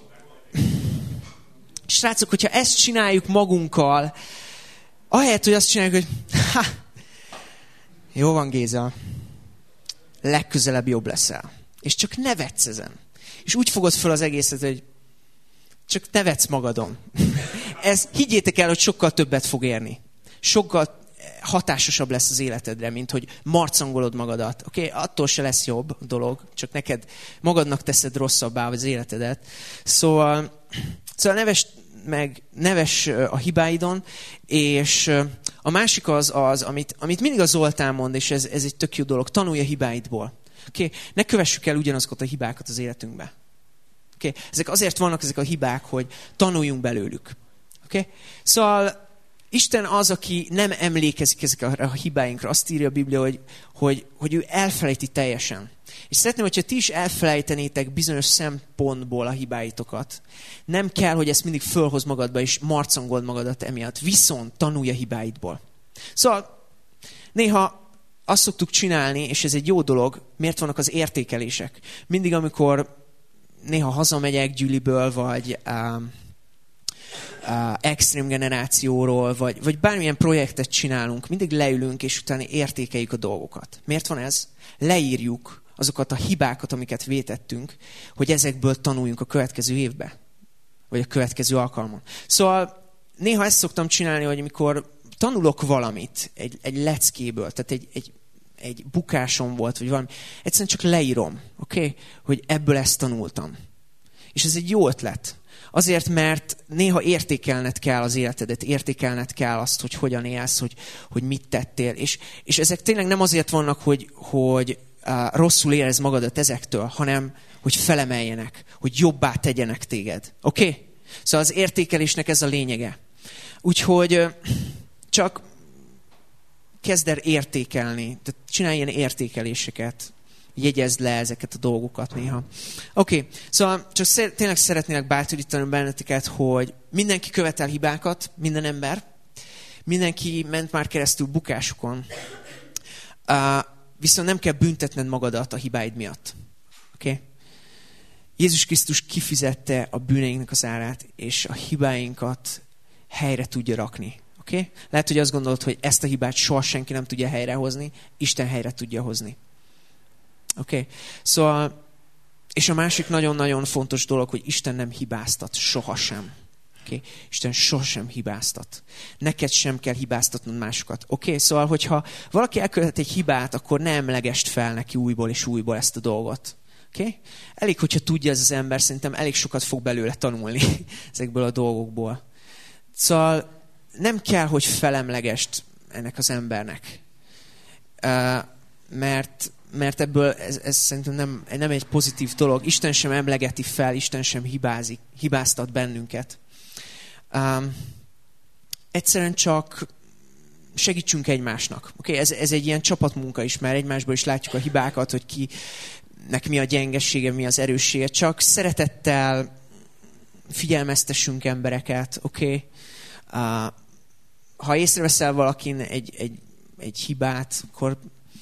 srácok, hogyha ezt csináljuk magunkkal, ahelyett, hogy azt csináljuk, hogy ha, jó van Géza, legközelebb jobb leszel. És csak nevetsz ezen. És úgy fogod fel az egészet, hogy csak nevetsz magadon. Ez, higgyétek el, hogy sokkal többet fog érni. Sokkal hatásosabb lesz az életedre, mint hogy marcangolod magadat. Oké, okay? Attól se lesz jobb dolog, csak neked magadnak teszed rosszabbá az életedet. Szóval, szóval neves meg, neves a hibáidon, és a másik az az, amit, amit mindig a Zoltán mond, és ez, ez egy tök jó dolog, tanulj a hibáidból. Okay? Ne kövessük el ugyanazokat a hibákat az életünkbe. Okay? Ezek azért vannak ezek a hibák, hogy tanuljunk belőlük. Okay? Szóval Isten az, aki nem emlékezik ezekre a hibáinkra. Azt írja a Biblia, hogy, hogy, hogy ő elfelejti teljesen. És szeretném, hogyha ti is elfelejtenétek bizonyos szempontból a hibáitokat. Nem kell, hogy ezt mindig fölhoz magadba, és marcangold magadat emiatt. Viszont tanulj a hibáidból. Szóval néha azt szoktuk csinálni, és ez egy jó dolog, miért vannak az értékelések. Mindig, amikor néha hazamegyek gyűliből, vagy um, uh, extrém generációról, vagy, vagy bármilyen projektet csinálunk, mindig leülünk, és utána értékeljük a dolgokat. Miért van ez? Leírjuk azokat a hibákat, amiket vétettünk, hogy ezekből tanuljunk a következő évbe, vagy a következő alkalmon. Szóval néha ezt szoktam csinálni, hogy amikor tanulok valamit egy, egy leckéből, tehát egy, egy, egy bukásom volt, vagy valami, egyszerűen csak leírom, oké? Okay? Hogy ebből ezt tanultam. És ez egy jó ötlet. Azért, mert néha értékelned kell az életedet, értékelned kell azt, hogy hogyan élsz, hogy, hogy mit tettél. És, és ezek tényleg nem azért vannak, hogy, hogy uh, rosszul érezd magadat ezektől, hanem hogy felemeljenek, hogy jobbá tegyenek téged. Oké? Okay? Szóval az értékelésnek ez a lényege. Úgyhogy uh, csak kezd el értékelni, tehát csinálj ilyen értékeléseket, jegyezd le ezeket a dolgokat néha. Oké, okay. Szóval csak szer- tényleg szeretnélek bátorítani benneteket, hogy mindenki követel hibákat, minden ember, mindenki ment már keresztül bukásokon, uh, viszont nem kell büntetned magadat a hibáid miatt. Oké? Okay? Jézus Krisztus kifizette a bűneinknek az árát, és a hibáinkat helyre tudja rakni. Okay? Lehet, hogy azt gondolod, hogy ezt a hibát soha senki nem tudja helyrehozni, Isten helyre tudja hozni. Oké? Okay? Szóval, és a másik nagyon-nagyon fontos dolog, hogy Isten nem hibáztat sohasem. Okay? Isten sohasem hibáztat. Neked sem kell hibáztatnod másokat. Oké? Okay? Szóval, hogyha valaki elkövet egy hibát, akkor ne emlegest fel neki újból és újból ezt a dolgot. Okay? Elég, hogyha tudja ez az ember, szerintem elég sokat fog belőle tanulni ezekből a dolgokból. Szóval nem kell, hogy felemlegest ennek az embernek. Uh, mert, mert ebből ez, ez szerintem nem, nem egy pozitív dolog. Isten sem emlegeti fel, Isten sem hibázik, hibáztat bennünket. Um, egyszerűen csak segítsünk egymásnak. Okay? Ez, ez egy ilyen csapatmunka is, mert egymásból is látjuk a hibákat, hogy kinek mi a gyengessége, mi az erőssége. Csak szeretettel figyelmeztessünk embereket, oké? Okay? Uh, ha észreveszel valakin egy, egy, egy hibát, akkor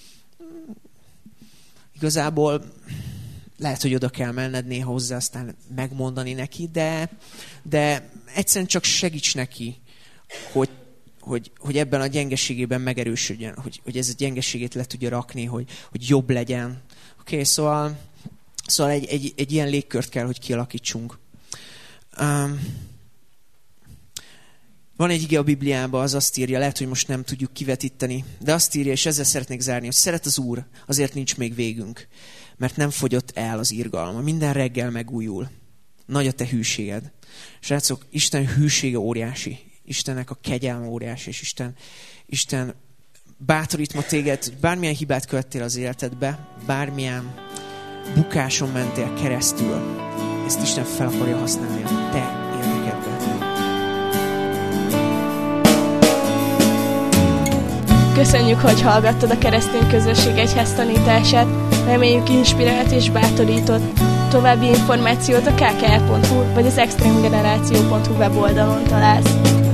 igazából lehet, hogy oda kell menned néha hozzá, aztán megmondani neki, de, de egyszerűen csak segíts neki, hogy, hogy, hogy ebben a gyengeségében megerősödjön, hogy, hogy ez a gyengeségét le tudja rakni, hogy, hogy jobb legyen. Oké, okay, szóval, szóval egy, egy, egy ilyen légkört kell, hogy kialakítsunk. Um, Van egy ige a Bibliában, az azt írja, lehet, hogy most nem tudjuk kivetíteni, de azt írja, és ezzel szeretnék zárni, hogy szeret az Úr, azért nincs még végünk, mert nem fogyott el az irgalma. Minden reggel megújul. Nagy a te hűséged. Srácok, Isten hűsége óriási. Istennek a kegyelme óriási, és Isten, Isten bátorít ma téged, hogy bármilyen hibát követtél az életedbe, bármilyen bukáson mentél keresztül, ezt Isten fel akarja használni a te érdekedben. Köszönjük, hogy hallgattad a Keresztény Közösség Egyház tanítását. Reméljük inspirált és bátorított. További információt a kkr pont hu vagy az extreme generáció pont hu weboldalon találsz.